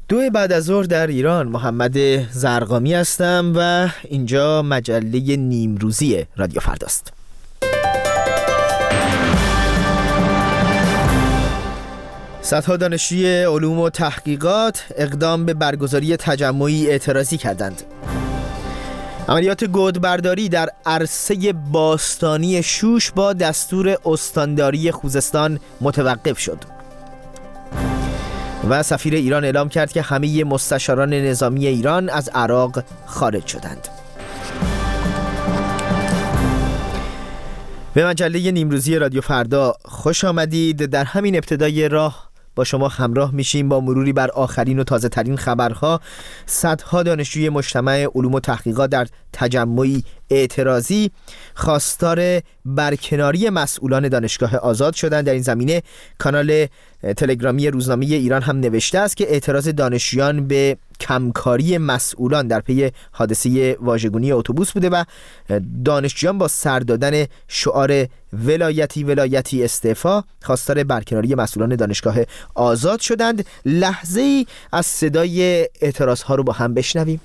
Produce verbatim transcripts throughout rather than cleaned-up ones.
دو بعد از ظهر در ایران. محمد زرقامی هستم و اینجا مجله نیمروزی رادیو فرداست. صدها دانشجوی علوم و تحقیقات اقدام به برگزاری تجمعی اعتراضی کردند. عملیات گودبرداری در عرصه باستانی شوش با دستور استانداری خوزستان متوقف شد. و سفیر ایران اعلام کرد که همه مستشاران نظامی ایران از عراق خارج شدند. به مجله نیمروزی رادیو فردا خوش آمدید. در همین ابتدای راه با شما همراه میشیم با مروری بر آخرین و تازه ترین خبرها. صدها دانشجوی مجتمع علوم و تحقیقات در تجمعی اعتراضی خواستار برکناری مسئولان دانشگاه آزاد شدند. در این زمینه کانال تلگرامی روزنامه ایران هم نوشته است که اعتراض دانشجویان به کمکاری مسئولان در پی حادثه واژگونی اتوبوس بوده و دانشجویان با سر دادن شعار ولایتی ولایتی استعفا خواستار برکناری مسئولان دانشگاه آزاد شدند. لحظه ای از صدای اعتراض ها رو با هم بشنویم.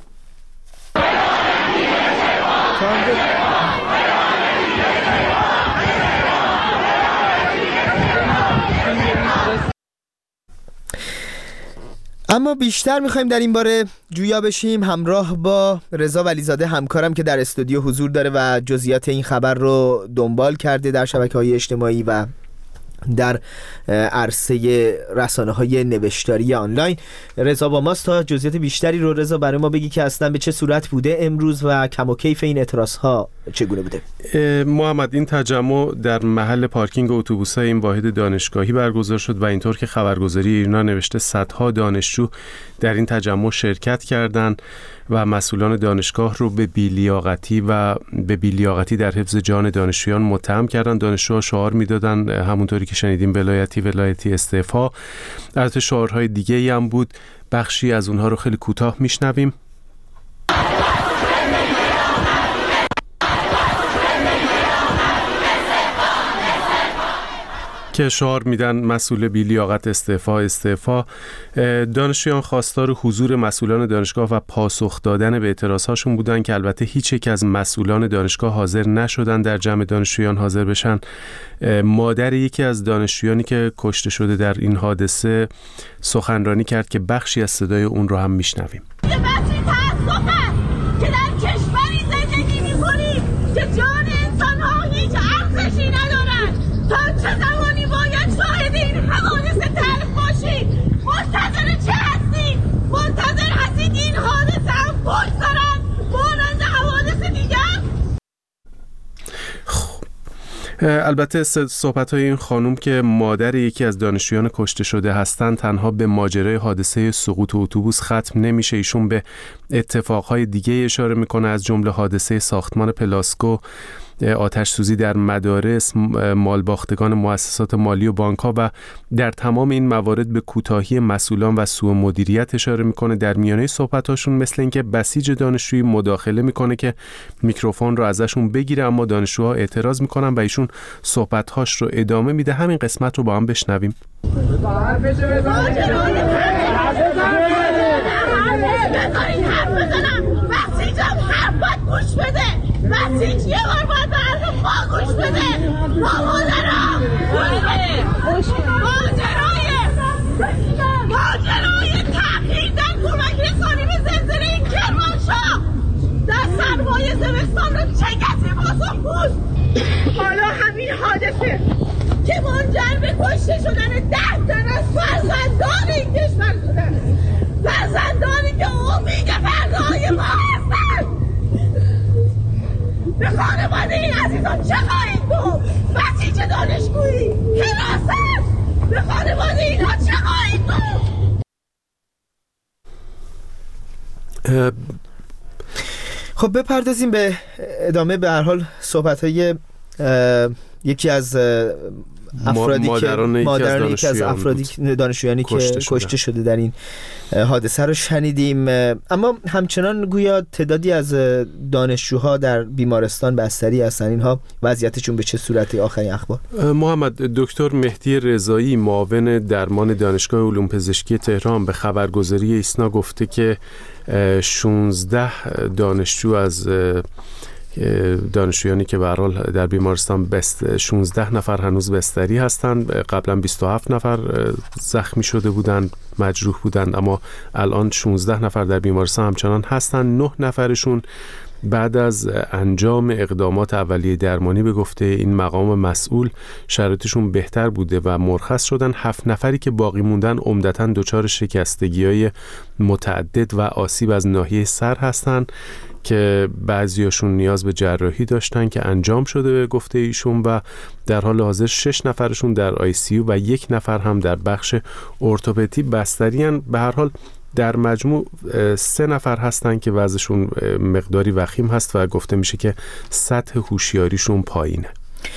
اما بیشتر میخوایم در این باره جویا بشیم همراه با رضا ولیزاده همکارم که در استودیو حضور داره و جزئیات این خبر رو دنبال کرده در شبکه‌های اجتماعی و در عرصه رسانه‌های نوشتاری آنلاین. رضا با ماست تا جزئیات بیشتری رو رضا برای ما بگی که اصلا به چه صورت بوده امروز و کم و کیف این اعتراض‌ها چگونه بوده. محمد، این تجمع در محل پارکینگ اتوبوس‌های این واحد دانشگاهی برگزار شد و اینطور که خبرگزاری ایرنا نوشته صدها دانشجو در این تجمع شرکت کردند و مسئولان دانشگاه رو به بی‌لیاقتی و به بی‌لیاقتی در حفظ جان دانشجویان متهم کردند. دانشجوها شعار میدادن همونطوری که شنیدیم ولایتی ولایتی استعفا. البته شعارهای دیگه‌ای هم بود، بخشی از اونها رو خیلی کوتاه میشنویم. که شعار میدن مسئول بی‌لیاقت استعفا استعفا. دانشجویان خواستار حضور مسئولان دانشگاه و پاسخ دادن به اعتراضهاشون بودن که البته هیچ یک از مسئولان دانشگاه حاضر نشدن در جمع دانشجویان حاضر بشن. مادر یکی از دانشجویانی که کشته شده در این حادثه سخنرانی کرد که بخشی از صدای اون رو هم میشنویم. که در کشوری زندگی می‌کنیم که جان انسان‌ها هیچ ارزشی ندارد. تا چه زمانی باید شاهد این حوادث تلخ باشید؟ منتظر چه هستید؟ منتظر هستید این حادثه هم بگذرد مانند حوادث دیگر؟ البته صحبت‌های این خانم که مادر یکی از دانشجویان کشته شده هستند تنها به ماجرای حادثه سقوط اتوبوس ختم نمیشه. ایشون به اتفاقهای دیگه اشاره میکنه، از جمله حادثه ساختمان پلاسکو، آتش سوزی در مدارس، مالباختگان مؤسسات مالی و بانک‌ها و در تمام این موارد به کوتاهی مسئولان و سوء مدیریت اشاره میکنه. در میانه صحبتاشون مثل اینکه بسیج دانشجویی مداخله میکنه که میکروفون رو ازشون بگیره، اما دانشجوها اعتراض میکنن و ایشون صحبت‌هاش رو ادامه میده. همین قسمت رو با هم بشنویم. گوش بده بسیج یه بار باید به حرف ما گوش بده. مامادرم گوش بده. ماجرای ماجرای تغییر در کمک رسانی به زلزله کرمانشاه در سرمایه زمستان رو چه کسی پاسخ بود؟ حالا همین حادثه که منجر به کشته شدن ده تن از فرزندان این کشور شدن، فرزندانی که امید فردای ما هستن. به خانواده این عزیزان چه خواهید بود؟ بسیج دانشگویی حراست به خانواده اینا چه خواهید بود؟ خب بپردازیم به ادامه به هر حال صحبت‌های یکی از افرادی مادران که مادران یکی از افرادی دانشجویانی که کشته شده در این حادثه رو شنیدیم. اما همچنان گویا تعدادی از دانشجوها در بیمارستان بستری هستن. اینها وضعیتشون به چه صورتی؟ آخرین اخبار محمد دکتر مهدی رضایی معاون درمان دانشگاه علوم پزشکی تهران به خبرگزاری ایسنا گفته که شانزده دانشجو از دانشجویانی که به هر حال در بیمارستان بست شانزده نفر هنوز بستری هستند. قبلا بیست و هفت نفر زخمی شده بودند، مجروح بودند، اما الان شانزده نفر در بیمارستان همچنان هستند. نه نفرشون بعد از انجام اقدامات اولیه درمانی به گفته این مقام مسئول شرایطشون بهتر بوده و مرخص شدن. هفت نفری که باقی موندن عمدتاً دچار شکستگی‌های متعدد و آسیب از ناحیه سر هستند که بعضیاشون نیاز به جراحی داشتن که انجام شده به گفته ایشون و در حال حاضر شش نفرشون در آی سی یو و یک نفر هم در بخش ارتوپدی بستریان. به هر حال در مجموع سه نفر هستن که وضعشون مقداری وخیم هست و گفته میشه که سطح هوشیاریشون پایینه.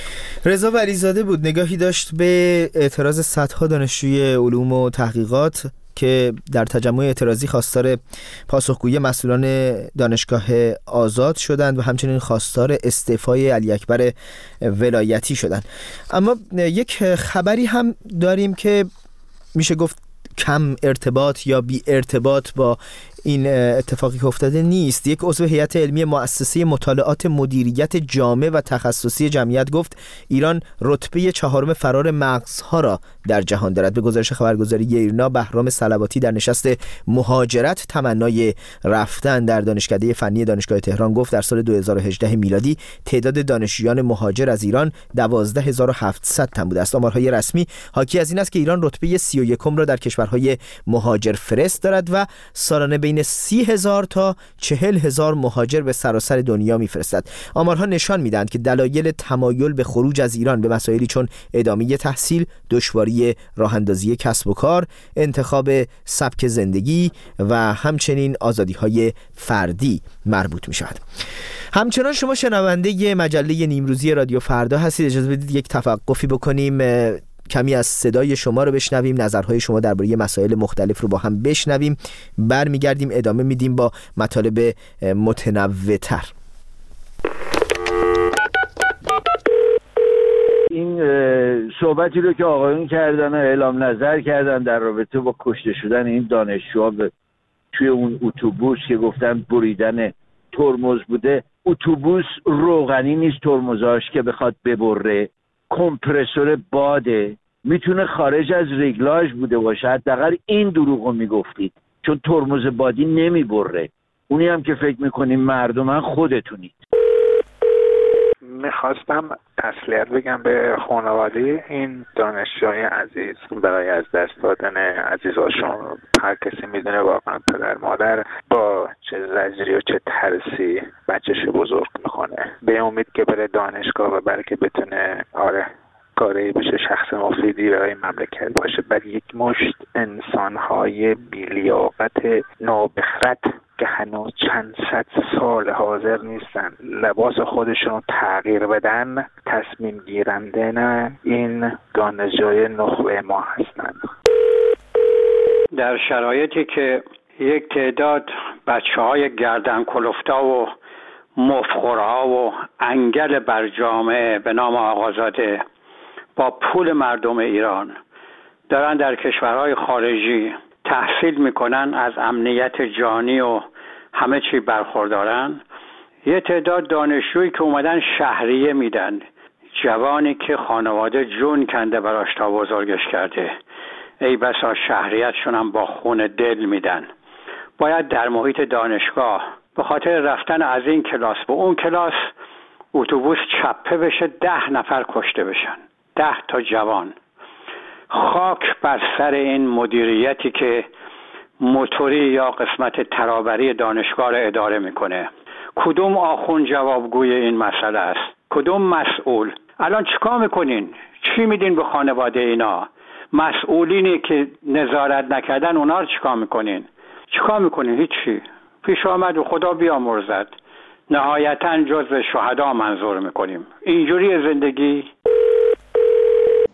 رضا ولیزاده بود، نگاهی داشت به اعتراض صدها دانشجوی علوم و تحقیقات که در تجمع اعتراضی خواستار پاسخگویی مسئولان دانشگاه آزاد شدند و همچنین خواستار استعفای علی اکبر ولایتی شدند. اما یک خبری هم داریم که میشه گفت کم ارتباط یا بی ارتباط با این اتفاقی که افتاده نیست. یک عضو هیئت علمی مؤسسه مطالعات مدیریت جامع و تخصصی جمعیت گفت ایران رتبه چهارم فرار مغزها را در جهان دارد. به گزارش خبرگزاری ایرنا، بهرام صلواتی در نشست مهاجرت تمنای رفتن در دانشکده فنی دانشگاه تهران گفت در سال دو هزار و هجده میلادی تعداد دانشجویان مهاجر از ایران دوازده هزار و هفتصد تن بوده است. آمارهای رسمی حاکی از این است که ایران رتبه سی و یکم را در کشورهای مهاجر فرست دارد و سالانه بین سی هزار تا چهل هزار مهاجر به سراسر دنیا میفرستد. آمارها نشان میدهند که دلایل تمایل به خروج از ایران به مسائلی چون ادامه تحصیل، دشواری راه اندازی کسب و کار، انتخاب سبک زندگی و همچنین آزادی‌های فردی مربوط می‌شود. همچنان شما شنونده مجله نیمروزی رادیو فردا هستید. اجازه بدید یک توقفی بکنیم، کمی از صدای شما رو بشنویم، نظرهای شما درباره مسائل مختلف رو با هم بشنویم. برمیگردیم ادامه میدیم با مطالب متنوع‌تر. این صحبتی رو که آقایون کردن و اعلام نظر کردن در رابطه با کشته شدن این دانشجوها توی اون اتوبوس که گفتن بریدن ترمز بوده، اتوبوس روغنی نیست ترمزاش که بخواد ببره، کمپرسور باده، میتونه خارج از رگلاژ بوده باشه. حداقل این دروغو میگفتید، چون ترمز بادی نمیبره. اونی هم که فکر میکنیم مردمن خودتونید. میخواستم تسلیت بگم به خانواده این دانشجوی عزیز برای از دست دادن عزیزاشون. هر کسی میدونه واقعا پدر مادر با چه زجری و چه ترسی بچه‌ش بزرگ میکنه. به امید که بره دانشگاه و برای که بتونه آره کاری بشه، شخص مفیدی برای مملکت باشه. برای یک مشت انسان‌های بی‌لیاقت نابخرد که هنوز چند صد سال حاضر نیستن لباس خودشون رو تغییر بدن، تصمیم گیرنده نه این دانشجوی نخبه ما هستن. در شرایطی که یک تعداد بچه‌های گردن کلفتا و مفخورها و انگل بر جامعه به نام آقازاده با پول مردم ایران دارن در کشورهای خارجی تحصیل میکنن، از امنیت جانی و همه چی برخوردارن، یه تعداد دانشجویی که اومدن شهریه میدن، جوانی که خانواده جون کنده براش تا بزرگش کرده، ای بسا شهریتشون هم با خون دل میدن. باید در محیط دانشگاه به خاطر رفتن از این کلاس به اون کلاس اتوبوس چپه بشه، ده نفر کشته بشن، ده تا جوان. خاک بر سر این مدیریتی که موتوری یا قسمت ترابری دانشگاه را اداره میکنه. کدوم آخوند جوابگوی این مسئله است؟ کدوم مسئول؟ الان چیکار میکنین؟ چی میدین به خانواده اینا؟ مسئولینی که نظارت نکردن اونا رو چیکار میکنین؟ چیکار میکنین؟ هیچی. پیش آمد و خدا بیامرزد. نهایتاً جزو شهدا منظور میکنیم. اینجوری زندگی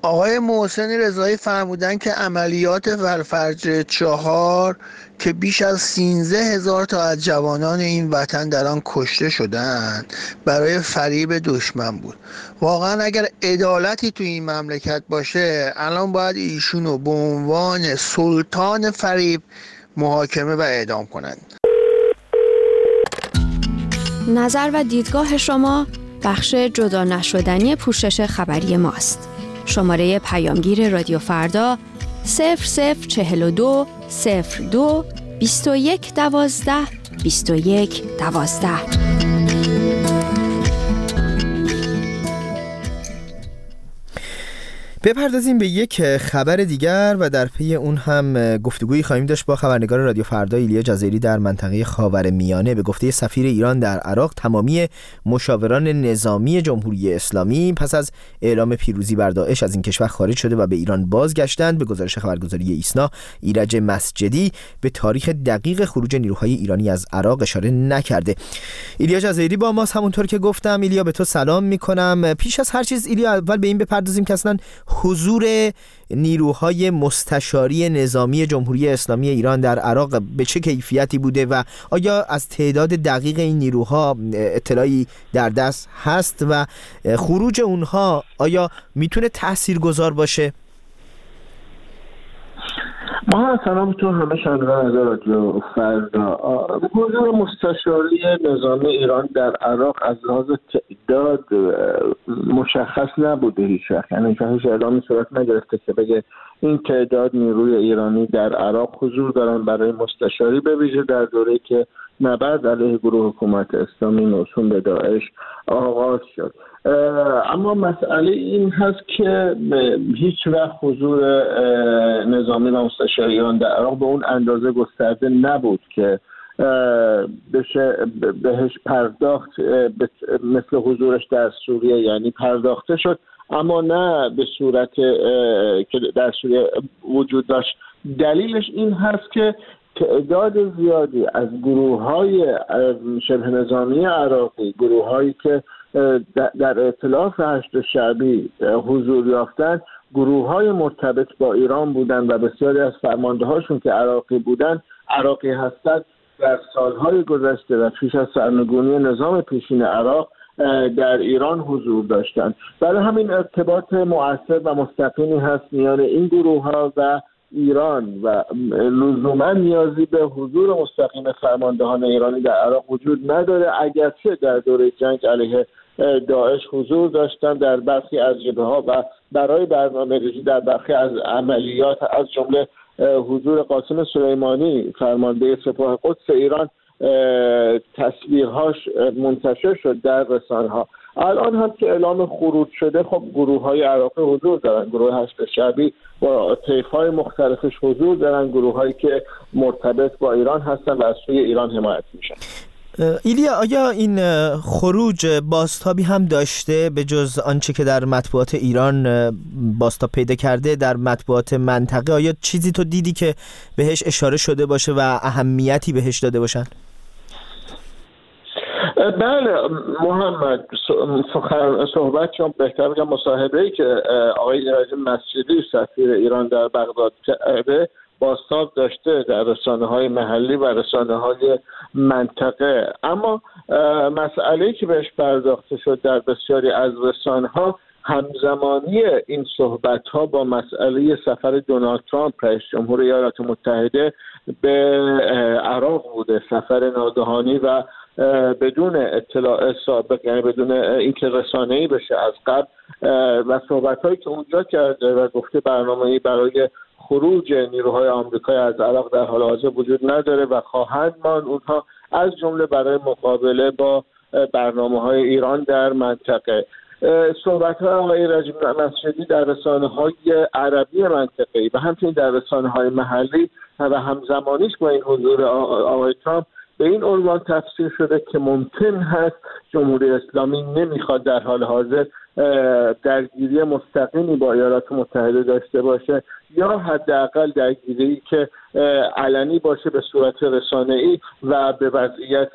آقای محسن رضایی فرمودن که عملیات ولفجر چهار که بیش از سیزده هزار تا از جوانان این وطن در آن کشته شدند برای فریب دشمن بود. واقعا اگر عدالتی تو این مملکت باشه الان باید ایشونو به عنوان سلطان فریب محاکمه و اعدام کنند. نظر و دیدگاه شما بخش جدا نشدنی پوشش خبری ماست. شماره پیامگیر رادیو فردا صفر صفر چهل و دو صفر دو بیست و یک دوازده بیست و یک دوازده. بپردازیم به یک خبر دیگر و در پی اون هم گفتگویی خواهیم داشت با خبرنگار رادیو فردا ایلیا جزایری در منطقه خاورمیانه. به گفته سفیر ایران در عراق تمامی مشاوران نظامی جمهوری اسلامی پس از اعلام پیروزی بر داعش از این کشور خارج شده و به ایران بازگشتند. به گزارش خبرگزاری ایسنا، ایرج مسجدی به تاریخ دقیق خروج نیروهای ایرانی از عراق اشاره نکرده. ایلیا جزایری با ماست. همونطور که گفتم ایلیا، به تو سلام میکنم. پیش از هر چیز ایلیا، اول به این بپردازیم که اصلا حضور نیروهای مستشاری نظامی جمهوری اسلامی ایران در عراق به چه کیفیتی بوده و آیا از تعداد دقیق این نیروها اطلاعی در دست هست و خروج اونها آیا میتونه تاثیرگذار باشه؟ ما سلام تو همه شنوندگان از رادیو فردا. حضور مستشاری نظامی ایران در عراق از لحاظ تعداد مشخص نبوده هیچ وقت، یعنی هیچ اعلامی صورت نگرفته که بگه این تعداد نیروی ایرانی در عراق حضور دارن برای مستشاری، به ویژه در دوره‌ای که نبرد علیه گروه حکومت اسلامی موسوم به داعش آغاز شد. اما مسئله این هست که هیچ وقت حضور نظامی و مستشاریان در عراق به اون اندازه گسترده نبود که بشه بهش پرداخت مثل حضورش در سوریه، یعنی پرداخته شد اما نه به صورت که در سوریه وجود داشت. دلیلش این هست که تعداد زیادی از گروه‌های شبه نظامی عراقی، گروه‌هایی که در ائتلاف هشت شعبی حضور یافتند، گروه‌های مرتبط با ایران بودند و بسیاری از فرمانده‌هاشون که عراقی بودند، عراقی هستند، در سالهای گذشته و پیش از سرنگونی نظام پیشین عراق در ایران حضور داشتند. برای همین ارتباط مؤثر و مستقیمی هست میان این گروه‌ها و ایران و لزوما نیازی به حضور مستقیم فرماندهان ایرانی در عراق وجود نداره، اگرچه در دوره جنگ علیه داعش حضور داشتن در برخی از جبهه‌ها و برای برنامه‌ریزی در برخی از عملیات، از جمله حضور قاسم سلیمانی فرمانده سپاه قدس ایران تصویرهاش منتشر شد در رسانه‌ها. الان هم که اعلام خروج شده، خب گروه‌های عراقی حضور دارن، گروه هشت شعبی با طیف‌های مختلفش حضور دارن، گروه‌هایی که مرتبط با ایران هستن و از سوی ایران حمایت میشن. ایلیا، آیا این خروج بازتابی هم داشته به جز آنچه که در مطبوعات ایران بازتاب پیدا کرده در مطبوعات منطقه؟ آیا چیزی تو دیدی که بهش اشاره شده باشه و اهمیتی بهش داده باشن؟ بله محمد، صحبت چون بهتر بگم مصاحبه‌ای که آقای ایرج مسجدی سفیر ایران در بغداد کرده بازتاب داشته در رسانه‌های محلی و رسانه‌های منطقه. اما مسئله‌ای که بهش پرداخته شد در بسیاری از رسانه‌ها همزمانی این صحبت‌ها با مسئله سفر دونالد ترامپ رئیس جمهور ایالات متحده به عراق بوده، سفر ناگهانی و بدون اطلاع سابق، یعنی بدون اینکه رسانه‌ای بشه از قبل، و صحبت‌هایی که اونجا کرده و گفته برنامه‌ای برای خروج نیروهای آمریکایی از عراق در حال حاضر وجود نداره و خواهند ماند اونها، از جمله برای مقابله با برنامه‌های ایران در منطقه. صحبت‌های آقای رجب مسجدی در رسانه‌های عربی منطقه‌ای و همچنین در رسانه‌های محلی و همزمانیش با این حضور آقای ترامپ به این عنوان تفسیر شده که ممکن هست جمهوری اسلامی نمیخواد در حال حاضر درگیری مستقیمی با ایالات متحده داشته باشه، یا حداقل درگیری که علنی باشه به صورت رسانه‌ای و به وضعیت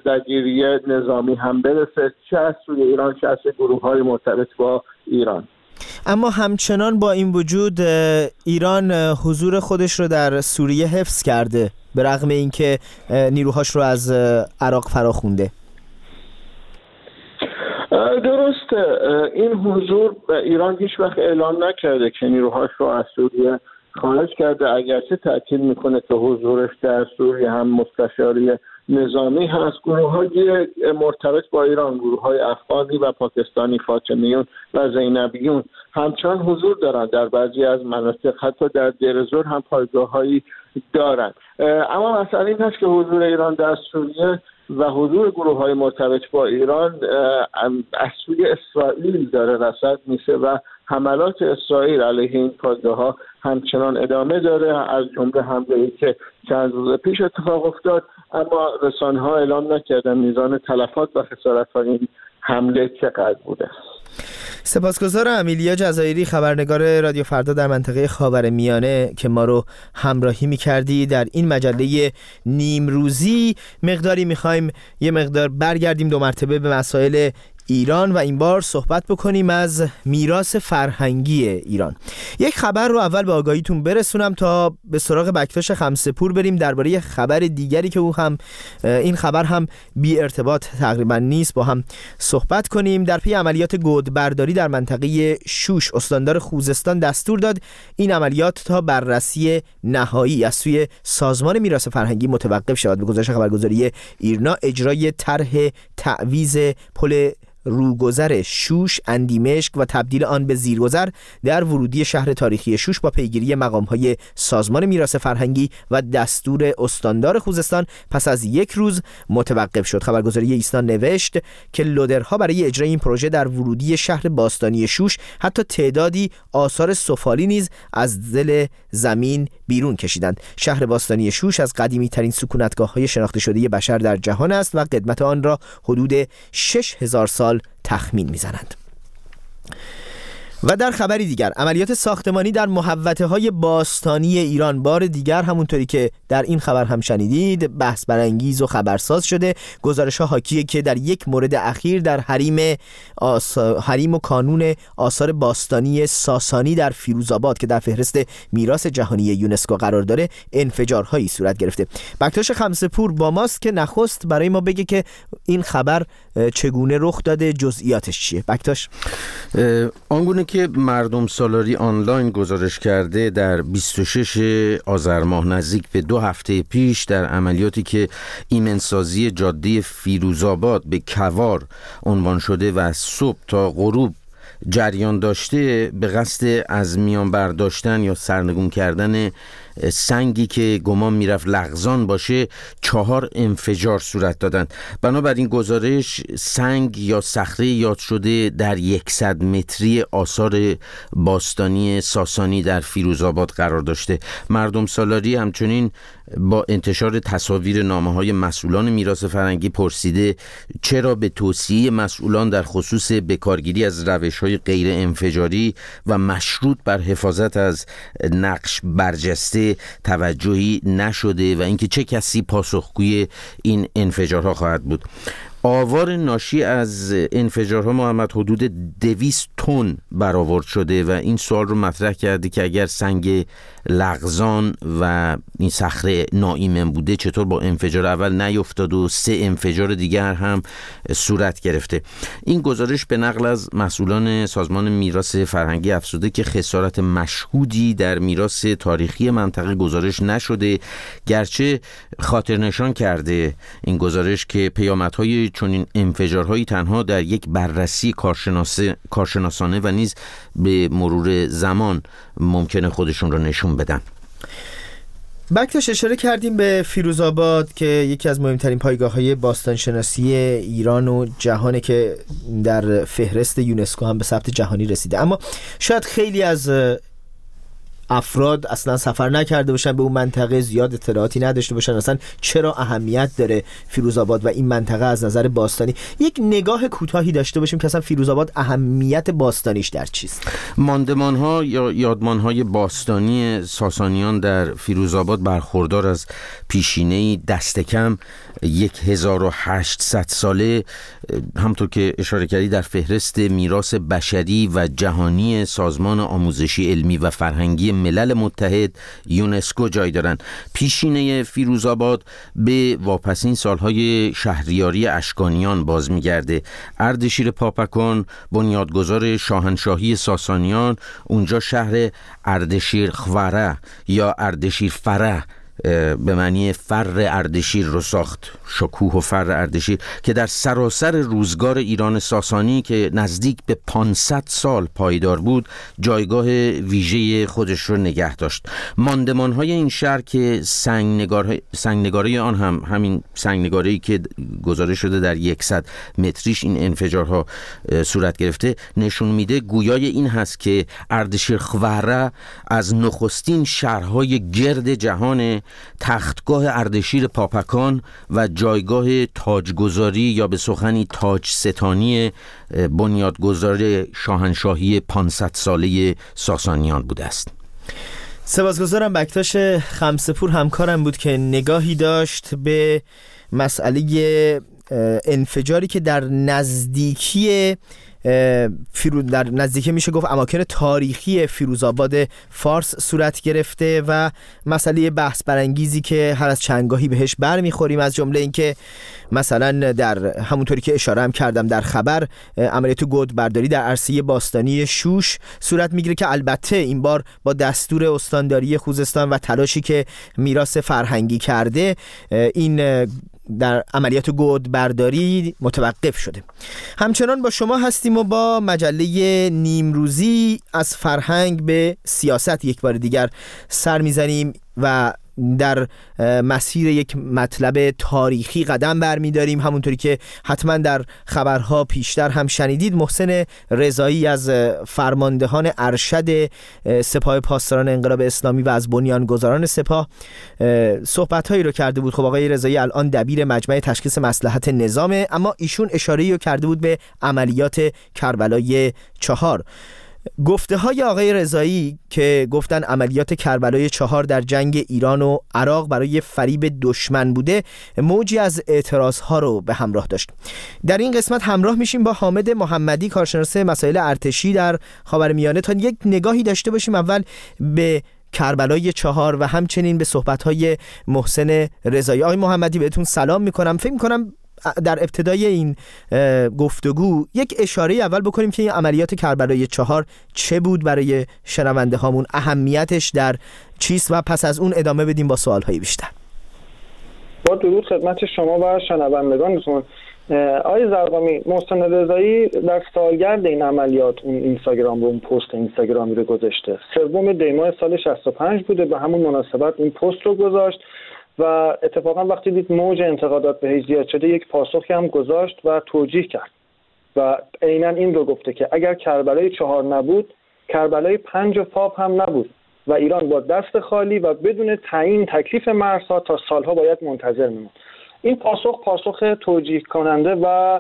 درگیری نظامی هم برسه، چه از سوی ایران چه از گروه‌های مرتبط با ایران. اما همچنان با این وجود ایران حضور خودش رو در سوریه حفظ کرده به رغم اینکه نیروهاش رو از عراق فراخونده. درسته، این حضور ایران هیچ وقت اعلام نکرده که نیروهاش رو از سوریه خارج کرده، اگرچه تأکید میکنه که حضورش در سوریه هم مستشاری نظامی هست. گروه‌های مرتبط با ایران، گروه‌های افغانی و پاکستانی، فاطمیون و زینبیون همچنان حضور دارند در بعضی از مناطق، حتی در دیر زور هم پایگاه‌هایی دارند. اما مسئله این هست که حضور ایران در سوریه و حضور گروه‌های مرتبط با ایران از سوی اسرائیل داره رصد میشه و حملات اسرائیل علیه این پایگاه‌ها همچنان ادامه داره، از جمله حمله‌ای که چند روز پیش اتفاق افتاد، اما رسانه‌ها اعلام نکردن میزان تلفات و خسارت‌های این حمله چقدر بوده. سپاسگزارم امیلیا جزایری، خبرنگار رادیو فردا در منطقه خاورمیانه که ما رو همراهی می‌کردی در این مجله نیمروزی. مقداری می‌خوایم یه مقدار برگردیم دو مرتبه به مسائل ایران و این بار صحبت بکنیم از میراث فرهنگی ایران. یک خبر رو اول به آگاهیتون برسونم تا به سراغ بکتاش خمسه‌پور بریم درباره خبر دیگری که او هم این خبر هم بی ارتباط تقریبا نیست با هم صحبت کنیم. در پی عملیات گودبرداری در منطقه شوش استاندار خوزستان دستور داد این عملیات تا بررسی نهایی از سوی سازمان میراث فرهنگی متوقف شود. به گزارش خبرگزاری ایرنا اجرای طرح تعویض پل روگذر شوش اندیمشک و تبدیل آن به زیرگذر در ورودی شهر تاریخی شوش با پیگیری مقام‌های سازمان میراث فرهنگی و دستور استاندار خوزستان پس از یک روز متوقف شد. خبرگزاری ایسنا نوشت که لودرها برای اجرای این پروژه در ورودی شهر باستانی شوش حتی تعدادی آثار سفالی نیز از دل زمین بیرون کشیدند. شهر باستانی شوش از قدیمی ترین سکونتگاه‌های شناخته شده بشر در جهان است و قدمت آن را حدود شش هزار سال تخمین میزنند. و در خبری دیگر، عملیات ساختمانی در محوطه‌های باستانی ایران بار دیگر همونطوری که در این خبر هم شنیدید بحث برانگیز و خبرساز شده. گزارش‌ها حاکیه که در یک مورد اخیر در حریم آسا... حریم و کانون آثار باستانی ساسانی در فیروزآباد که در فهرست میراث جهانی یونسکو قرار داره انفجارهایی صورت گرفته. بکتاش خمسه‌پور با ماست که نخست برای ما بگه که این خبر چگونه رخ داده، جزئیاتش چیه. بکتاش آنگونه که مردم سالاری آنلاین گزارش کرده در بیست و شش آذر ماه نزدیک به دو هفته پیش در عملیاتی که ایمنسازی جاده فیروزآباد به کوار عنوان شده و صبح تا غروب جریان داشته به قصد از میان برداشتن یا سرنگون کردن سنگی که گمان میرفت لغزان باشه چهار انفجار صورت دادند. بنابراین گزارش سنگ یا صخره یاد شده در یکصد متری آثار باستانی ساسانی در فیروزآباد قرار داشته. مردم سالاری همچنین با انتشار تصاویر نامه‌های مسئولان میراث فرهنگی پرسیده چرا به توصیه مسئولان در خصوص بکارگیری از روش‌های غیر انفجاری و مشروط بر حفاظت از نقش برجسته توجهی نشده و اینکه چه کسی پاسخگوی این انفجارها خواهد بود. آوار ناشی از انفجارها محمد حدود دویست تن برآورد شده و این سوال رو مطرح کرده که اگر سنگ لغزان و این صخره ناایمن بوده چطور با انفجار اول نیفتاد و سه انفجار دیگر هم صورت گرفته. این گزارش به نقل از مسئولان سازمان میراث فرهنگی افزوده که خسارت مشهودی در میراث تاریخی منطقه گزارش نشده، گرچه خاطر نشان کرده این گزارش که پیامدهای چون این انفجارهایی تنها در یک بررسی کارشناسانه و نیز به مرور زمان ممکنه خودشون رو نشون بدن. بکتاش اشاره کردیم به فیروزآباد که یکی از مهمترین پایگاه‌های باستانشناسی ایران و جهانه که در فهرست یونسکو هم به ثبت جهانی رسیده. اما شاید خیلی از افراد اصلا سفر نکرده باشن به اون منطقه، زیاد اطلاعاتی نداشته باشن اصلا چرا اهمیت داره فیروزآباد و این منطقه از نظر باستانی. یک نگاه کوتاهی داشته باشیم که اصلا فیروزآباد اهمیت باستانیش در چیست؟ ماندمان‌ها یا یادمان‌های باستانی ساسانیان در فیروزآباد برخوردار از پیشینه‌ای دست کم یک هزار و هشتصد ساله، همطور که اشاره کردی در فهرست میراث بشری و جهانی سازمان آموزشی علمی و فرهنگی ملل متحد یونسکو جای دارند. پیشینه فیروزآباد به واپسین سالهای شهریاری اشکانیان باز می‌گرده. اردشیر پاپکان بنیادگذار شاهنشاهی ساسانیان اونجا شهر اردشیر خواره یا اردشیر فره به معنی فر اردشیر رو ساخت، شکوه و فر اردشیر، که در سراسر روزگار ایران ساسانی که نزدیک به پانصد سال پایدار بود جایگاه ویژه خودش رو نگه داشت. ماندمان‌های این شهر که سنگنگار سنگنگاری آن هم همین سنگنگاری که گزارش شده در صد متریش این انفجارها صورت گرفته نشون میده گویای این هست که اردشیر خواره از نخستین شهرهای گرد جهان، تختگاه اردشیر پاپکان و جایگاه تاجگذاری یا به سخنی تاج ستانی بنیادگذار شاهنشاهی پانصد ساله ساسانیان بوده است. سپاسگزارم. بکتاش خمسه‌پور همکارم بود که نگاهی داشت به مسئله انفجاری که در نزدیکی فیروز در نزدیکی میشه گفت اماکن تاریخی فیروزآباد فارس صورت گرفته و مسئله بحث برانگیزی که هر از چندگاهی بهش برمیخوریم، از جمله اینکه مثلا در همونطوری که اشاره هم کردم در خبر عملیات گودبرداری در عرصه باستانی شوش صورت میگیره که البته این بار با دستور استانداری خوزستان و تلاشی که میراث فرهنگی کرده این در عملیات گودبرداری متوقف شده. همچنان با شما هستیم و با مجله نیمروزی از فرهنگ به سیاست یک بار دیگر سر میزنیم و در مسیر یک مطلب تاریخی قدم برمیداریم. همونطوری که حتما در خبرها پیشتر هم شنیدید، محسن رضایی از فرماندهان ارشد سپاه پاسداران انقلاب اسلامی و از بنیانگذاران سپاه صحبت‌هایی رو کرده بود. خب آقای رضایی الان دبیر مجمع تشخیص مصلحت نظامه، اما ایشون اشاره‌ای رو کرده بود به عملیات کربلای چهار. گفته های آقای رضایی که گفتن عملیات کربلای چهار در جنگ ایران و عراق برای فریب دشمن بوده موجی از اعتراض ها رو به همراه داشت. در این قسمت همراه میشیم با حامد محمدی، کارشناس مسائل ارتشی در خاورمیانه، تا یک نگاهی داشته باشیم اول به کربلای چهار و همچنین به صحبت های محسن رضایی. آقای محمدی بهتون سلام میکنم. فکر میکنم در ابتدای این گفتگو یک اشاره اول بکنیم که این عملیات کربلای چهار چه بود برای شنونده هامون، اهمیتش در چیست و پس از اون ادامه بدیم با سوالهای بیشتر. با درود خدمت شما و شنوندگانتون. آقای زرقامی، محسن رضایی در سالگرد این عملیات اون اینستاگرام رو اون پست اینستاگرامی رو گذاشته. سوم دی ماه سال شصت و پنج بوده، به همون مناسبت این پست رو گذاشت و اتفاقا وقتی دید موج انتقادات بهش زیاد شده یک پاسخی هم گذاشت و توجیه کرد و عیناً این رو گفته که اگر کربلای چهار نبود کربلای پنج و فاو هم نبود و ایران با دست خالی و بدون تعیین تکلیف مرزها تا سالها باید منتظر میموند. این پاسخ پاسخ توجیه کننده و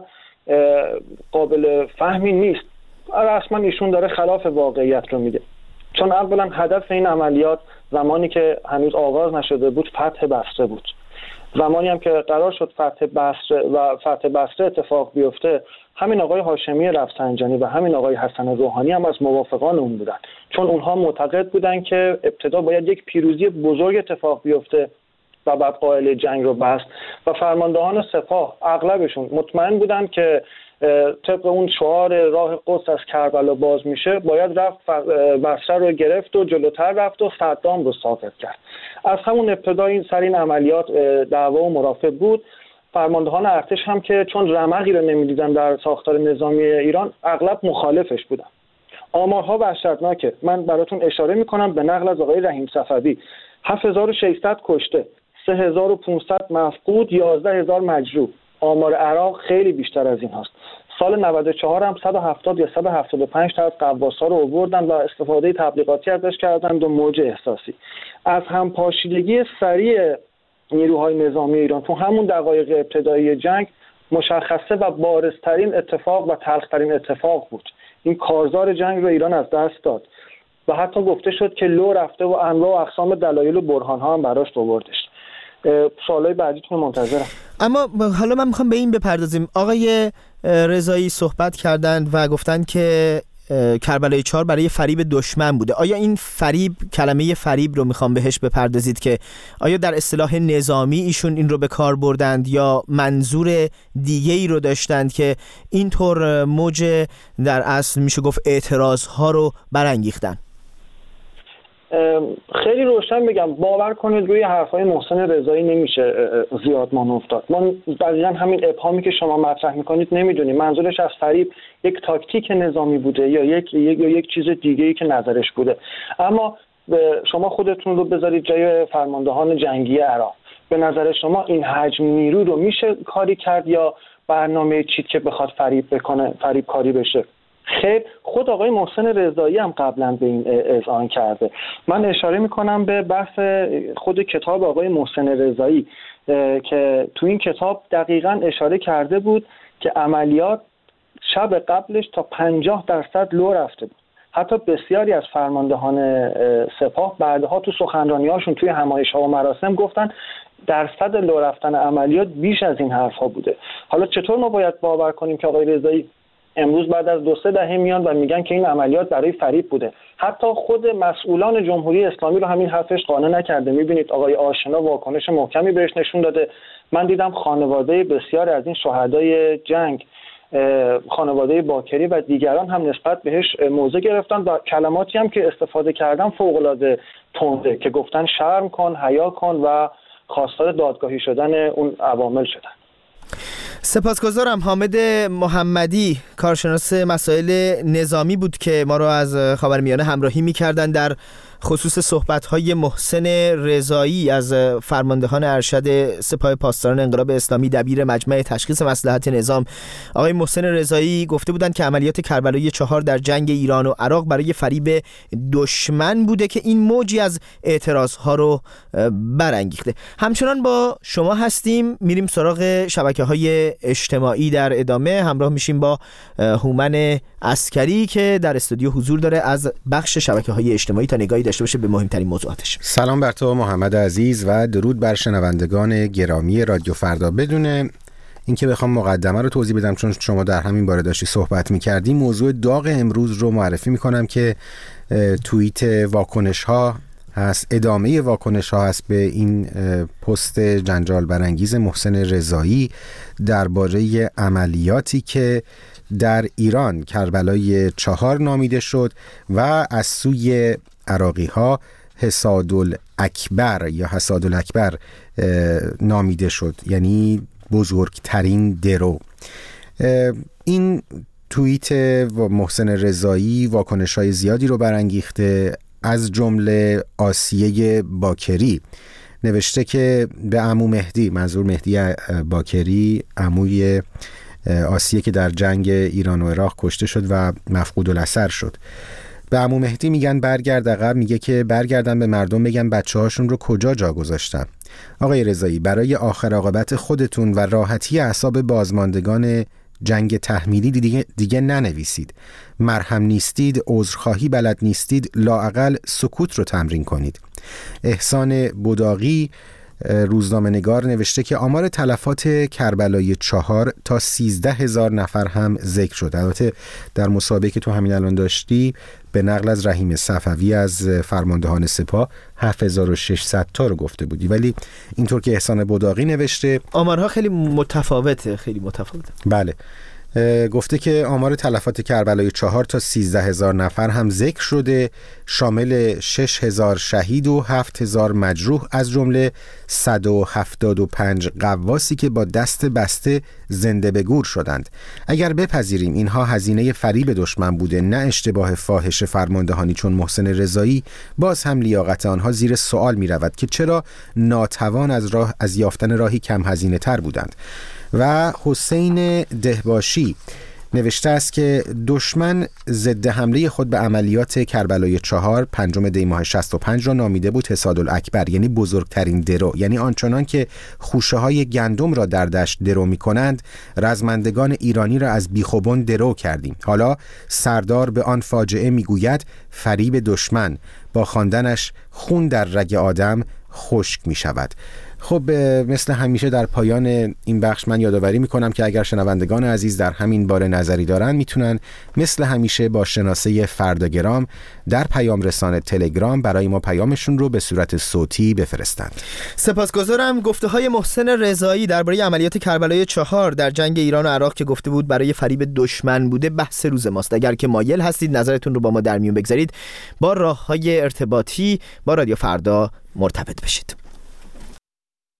قابل فهمی نیست. رسما ایشون داره خلاف واقعیت رو میگه، چون اولا هدف این عملیات زمانی که هنوز آغاز نشده بود فتح بصره بود. زمانی هم که قرار شد فتح بصره و فتح بصره اتفاق بیفته، همین آقای هاشمی رفسنجانی و همین آقای حسن روحانی هم از موافقان اون بودن، چون اونها معتقد بودن که ابتدا باید یک پیروزی بزرگ اتفاق بیفته و بعد قائل جنگ رو بست و فرماندهان سپاه اغلبشون مطمئن بودن که طبق اون شعار راه قدس از کربلا باز میشه باید رفت بصره رو گرفت و جلوتر رفت و صدام رو ساقط کرد. از همون ابتدا این سر این عملیات دعوا و مرافع بود. فرماندهان ارتش هم که چون رمقی رو نمیدیدن در ساختار نظامی ایران اغلب مخالفش بودن. آمارها وحشتناکه. من براتون اشاره میکنم به نقل از آقای رحیم صفوی: هفت هزار و ششصد کشته، سه هزار و پانصد مفقود، یازده هزار مجروح. آمار عراق خیلی بیشتر از این هست. سال نود و چهار هم صد و هفتاد یا صد و هفتاد و پنج تا از غواصا رو آوردن و استفاده تبلیغاتی ازش کردند و موج احساسی. از همپاشیدگی سریع نیروهای نظامی ایران تو همون دقایق ابتدایی جنگ مشخصه و بارزترین اتفاق و تلخترین اتفاق بود. این کارزار جنگ رو ایران از دست داد و حتی گفته شد که لو رفته و انواع و اقسام دلایل و برهان‌ها هم براش آوردش. سوالای بعدیتون منتظرم. اما حالا من میخوام به این بپردازیم. آقای رضایی صحبت کردند و گفتند که کربلای چهار برای فریب دشمن بوده. آیا این فریب، کلمه فریب رو میخوام بهش بپردازید که آیا در اصطلاح نظامی ایشون این رو به کار بردند یا منظور دیگه ای رو داشتند که اینطور موج در اصل میشه گفت اعتراض ها رو برانگیختن؟ خیلی روشن بگم، باور کنید روی حرفای محسن رضایی نمیشه زیاد مان افتاد. ما دقیقا همین ابهامی که شما مطرح میکنید نمیدونیم منظورش از فریب یک تاکتیک نظامی بوده یا یک یک یا یک چیز دیگه ای که نظرش بوده. اما شما خودتون رو بذارید جای فرماندهان جنگی عراق. به نظر شما این حجم نیرو رو میشه کاری کرد یا برنامه چید که بخواد فریب بکنه، فریب کاری بشه؟ خیر، خود آقای محسن رضایی هم قبلا به این اذعان کرده. من اشاره میکنم به بحث خود کتاب آقای محسن رضایی که تو این کتاب دقیقا اشاره کرده بود که عملیات شب قبلش تا پنجاه درصد لو رفته بود. حتی بسیاری از فرماندهان سپاه بعدها تو سخنرانی‌هاشون توی همایش‌ها و مراسم گفتن درصد لو رفتن عملیات بیش از این حرف‌ها بوده. حالا چطور ما باید باور کنیم که آقای رضایی امروز بعد از دو سه دهه میان و میگن که این عملیات برای فریب بوده؟ حتی خود مسئولان جمهوری اسلامی رو همین حرفش قانع نکرده. میبینید آقای آشنا واکنش محکمی بهش نشون داده. من دیدم خانواده بسیار از این شهدای جنگ، خانواده باکری و دیگران هم نسبت بهش موضع گرفتن و کلماتی هم که استفاده کردن فوق‌العاده تنده که گفتن شرم کن، حیا کن و خواستار دادگاهی شدن اون عوامل شدن. سپاسگزارم. حامد محمدی، کارشناس مسائل نظامی بود که ما رو از خاورمیانه همراهی می‌کردن در خصوص صحبت‌های محسن رضایی از فرماندهان ارشد سپاه پاسداران انقلاب اسلامی، دبیر مجمع تشخیص مصلحت نظام. آقای محسن رضایی گفته بودند که عملیات کربلای چهار در جنگ ایران و عراق برای فریب دشمن بوده که این موجی از اعتراضها رو برانگیخته. همچنان با شما هستیم، میریم سراغ شبکه‌های اجتماعی در ادامه. همراه میشیم با هومن عسکری که در استودیو حضور داره از بخش شبکه‌های اجتماعی تا نگاهی داشته باشه به مهمترین موضوعاتش. سلام بر تو محمد عزیز و درود بر شنوندگان گرامی رادیو فردا. بدون اینکه بخوام مقدمه رو توضیح بدم، چون شما در همین باره داشتی صحبت می‌کردی، موضوع داغ امروز رو معرفی می‌کنم که توییت واکنش ها هست، ادامه واکنش ها هست به این پست جنجال برانگیز محسن رضایی درباره عملیاتی که در ایران کربلای چهار نامیده شد و از سوی عراقی ها حصادالاکبر یا حصادالاکبر نامیده شد، یعنی بزرگترین درو. این توییت محسن رضایی واکنش‌های زیادی رو برانگیخته، از جمله آسیه باکری نوشته که به عمو مهدی، منظور مهدی باکری، عموی آسیه که در جنگ ایران و عراق کشته شد و مفقود الاثر شد، به عمو مهدی میگن برگرد عقب. میگه که برگردن به مردم بگن بچه هاشون رو کجا جا گذاشتن. آقای رضایی، برای آخر عاقبت خودتون و راحتی اعصاب بازماندگان جنگ تحمیلی دیگه, دیگه ننویسید. مرهم نیستید، عذرخواهی بلد نیستید، لااقل سکوت رو تمرین کنید. احسان بداغی روزنامه نگار نوشته که آمار تلفات کربلای چهار تا سیزده هزار نفر هم ذکر شد. البته در مسابقه که تو همین الان داشتی به نقل از رحیم صفوی از فرماندهان سپاه هفت هزار و ششصد تا رو گفته بودی، ولی اینطور که احسان بداغی نوشته آمارها خیلی متفاوته خیلی متفاوته بله، گفته که آمار تلفات کربلای چهار تا سیزده هزار نفر هم ذکر شده، شامل شش هزار شهید و هفت هزار مجروح، از جمله صد و هفتاد و پنج غواصی که با دست بسته زنده به گور شدند. اگر بپذیریم اینها هزینه فریب دشمن بوده، نه اشتباه فاحش فرماندهانی چون محسن رضایی، باز هم لیاقت آنها زیر سوال می رود که چرا ناتوان از راه از یافتن راهی کم هزینه تر بودند. و حسین دهباشی نوشته است که دشمن ضد حمله خود به عملیات کربلای چهار پنجم دی ماه شصت و پنج را نامیده بود حصاد الاکبر، یعنی بزرگترین درو، یعنی آنچنان که خوشه های گندم را در دشت درو می کنند رزمندگان ایرانی را از بیخوبان درو کردیم. حالا سردار به آن فاجعه می گوید فریب دشمن، با خواندنش خون در رگ آدم خشک می شود. خب مثل همیشه در پایان این بخش من یادآوری میکنم که اگر شنوندگان عزیز در همین باره نظری دارن میتونن مثل همیشه با شناسه فرداگرام در پیام رسان تلگرام برای ما پیامشون رو به صورت صوتی بفرستند. سپاسگزارم. گفته های محسن رضایی درباره عملیات کربلای چهار در جنگ ایران و عراق که گفته بود برای فریب دشمن بوده بحث روز ماست. اگر که مایل هستید نظرتون رو با ما در میون بگذارید با راه‌های ارتباطی با رادیو فردا مرتبط بشید.